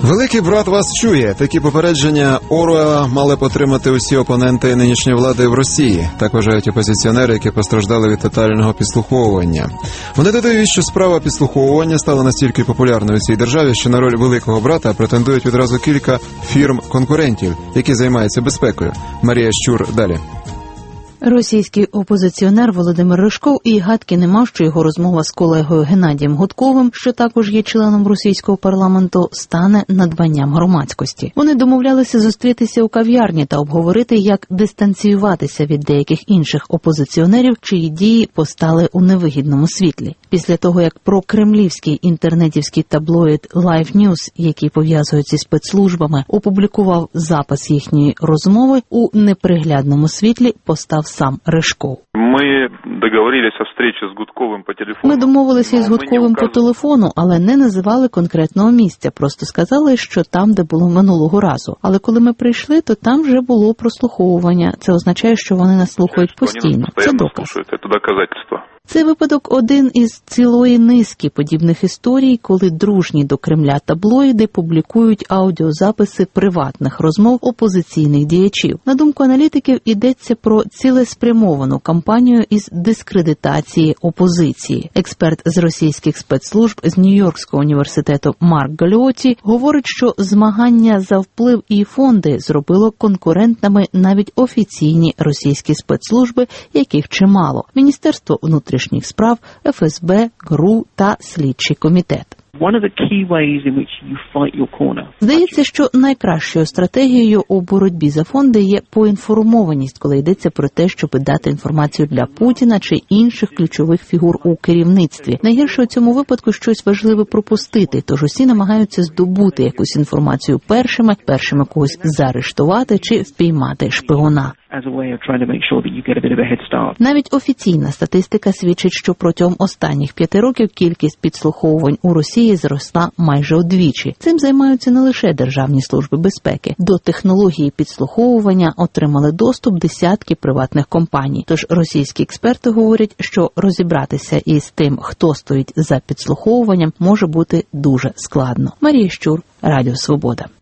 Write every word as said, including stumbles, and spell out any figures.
Великий брат вас чує. Такі попередження Оруелла мали б отримати усі опоненти нинішньої влади в Росії. Так вважають опозиціонери, які постраждали від тотального підслуховування. Вони додають, що справа підслуховування стала настільки популярною у цій державі, що на роль великого брата претендують відразу кілька фірм-конкурентів, які займаються безпекою. Марія Щур далі. Російський опозиціонер Володимир Ришков і гадки не мав, що його розмова з колегою Геннадієм Гудковим, що також є членом російського парламенту, стане надбанням громадськості. Вони домовлялися зустрітися у кав'ярні та обговорити, як дистанціюватися від деяких інших опозиціонерів, чиї дії постали у невигідному світлі. Після того, як прокремлівський інтернетівський таблоїд Live News, який пов'язують зі спецслужбами, опублікував запис їхньої розмови, у неприглядному світлі постав сам Ришков. Ми договорилися зустрічі з Гудковим по телефону. Ми домовилися із Гудковим по телефону, але не називали конкретного місця. Просто сказали, що там, де було минулого разу. Але коли ми прийшли, то там вже було прослуховування. Це означає, що вони нас слухають постійно. Це доказ. Це доказательство. Це випадок один із цілої низки подібних історій, коли дружні до Кремля таблоїди публікують аудіозаписи приватних розмов опозиційних діячів. На думку аналітиків, йдеться про цілеспрямовану кампанію із дискредитації опозиції. Експерт з російських спецслужб з Нью-Йоркського університету Марк Галіоті говорить, що змагання за вплив і фонди зробило конкурентними навіть офіційні російські спецслужби, яких чимало. Міністерство внутрішніх справ, еф ес бе, ГРУ та слідчий комітет. Здається, що найкращою стратегією у боротьбі за фонди є поінформованість, коли йдеться про те, щоб дати інформацію для Путіна чи інших ключових фігур у керівництві. Найгірше у цьому випадку щось важливе пропустити, тож усі намагаються здобути якусь інформацію першими, першими когось заарештувати чи впіймати шпигуна. Навіть офіційна статистика свідчить, що протягом останніх п'яти років кількість підслуховувань у Росії зросла майже удвічі. Цим займаються не лише державні служби безпеки. До технології підслуховування отримали доступ десятки приватних компаній. Тож російські експерти говорять, що розібратися із тим, хто стоїть за підслуховуванням, може бути дуже складно. Марія Щур, Радіо Свобода.